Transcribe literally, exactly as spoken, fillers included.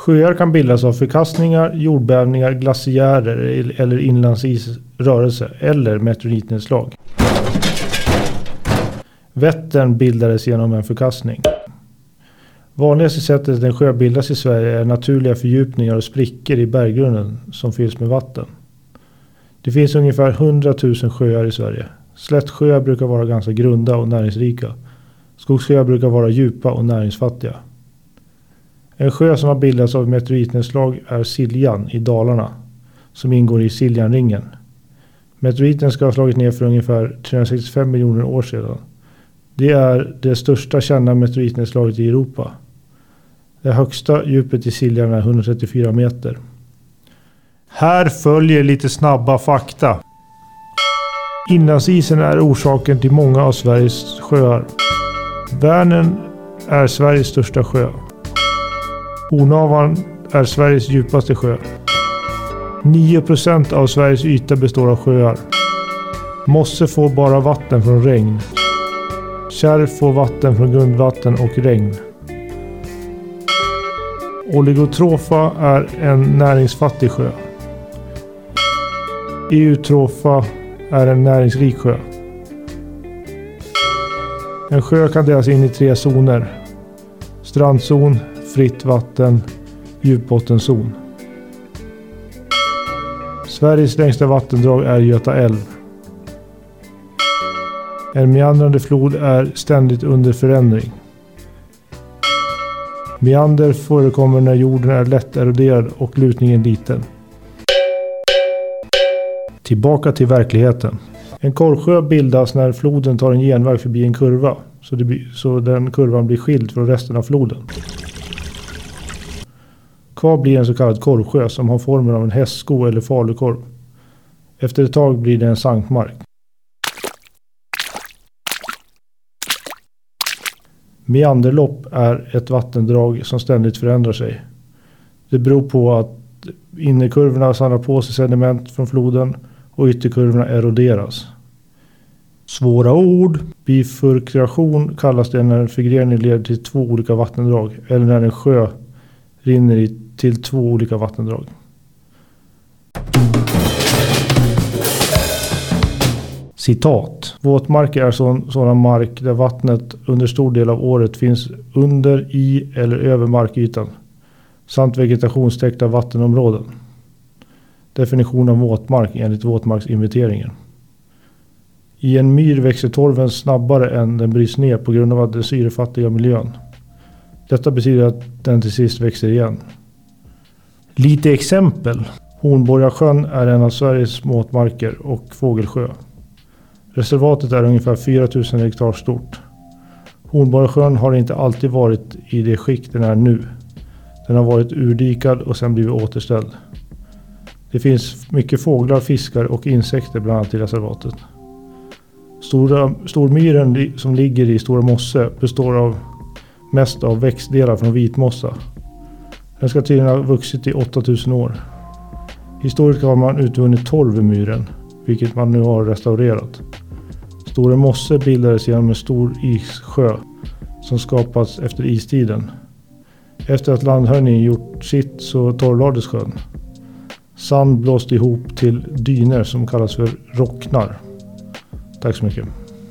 Sjöar kan bildas av förkastningar, jordbävningar, glaciärer eller inlandsisrörelse eller meteoritnedslag. Vättern bildades genom en förkastning. Vanligaste sättet en sjö bildas i Sverige är naturliga fördjupningar och sprickor i berggrunden som fylls med vatten. Det finns ungefär hundratusen sjöar i Sverige. Slättsjöar brukar vara ganska grunda och näringsrika. Skogssjöar brukar vara djupa och näringsfattiga. En sjö som har bildats av meteoritnedslag är Siljan i Dalarna, som ingår i Siljanringen. Meteoriten ska ha slagit ner för ungefär trehundrasextiofem miljoner år sedan. Det är det största kända meteoritnedslaget i Europa. Det högsta djupet i Siljan är etthundratrettiofyra meter. Här följer lite snabba fakta. Inlandsisen är orsaken till många av Sveriges sjöar. Vänern är Sveriges största sjö. Hornavan är Sveriges djupaste sjö. nio procent av Sveriges yta består av sjöar. Mosse får bara vatten från regn. Kärr får vatten från grundvatten och regn. Oligotrofa är en näringsfattig sjö. Eutrofa är en näringsrik sjö. En sjö kan delas in i tre zoner. Strandzon, fritt vatten, djupbottenzon. Sveriges längsta vattendrag är Göta älv. En meandrande flod är ständigt under förändring. Meander förekommer när jorden är lätt eroderad och lutningen liten. Tillbaka till verkligheten. En korrsjö bildas när floden tar en genväg förbi en kurva, så, det blir, så den kurvan blir skild från resten av floden. Kvar blir en så kallad korrsjö som har formen av en hästsko eller falukorv. Efter ett tag blir det en sankmark. Meanderlopp är ett vattendrag som ständigt förändrar sig. Det beror på att innerkurvorna samlar på sig sediment från floden och ytterkurvorna eroderas. Svåra ord. Bifurkation kallas det när en förgrening leder till två olika vattendrag eller när en sjö rinner i till två olika vattendrag. Citat. Våtmarker är sån, sådan mark där vattnet under stor del av året finns under, i eller över markytan samt vegetationstäckta vattenområden. Definition av våtmark enligt våtmarksinventeringen. I en myr växer torven snabbare än den bryts ner på grund av den syrefattiga miljön. Detta betyder att den till sist växer igen. Lite exempel. Hornborgasjön är en av Sveriges våtmarker och fågelsjö. Reservatet är ungefär fyra tusen hektar stort. Hornborgasjön har inte alltid varit i det skick den är nu. Den har varit urdikad och sen blivit återställd. Det finns mycket fåglar, fiskar och insekter bland annat i reservatet. Stora, stormyren som ligger i Stora Mosse består av mest av växtdelar från vitmossa. Den ska tydligen ha vuxit i åtta tusen år. Historiskt har man utvunnit torv i myren, vilket man nu har restaurerat. Stora Mosse bildades genom en stor issjö som skapats efter istiden. Efter att landhöjningen gjort sitt så torrlades sjön. Sand blåste ihop till dyner som kallas för rocknar. Tack så mycket.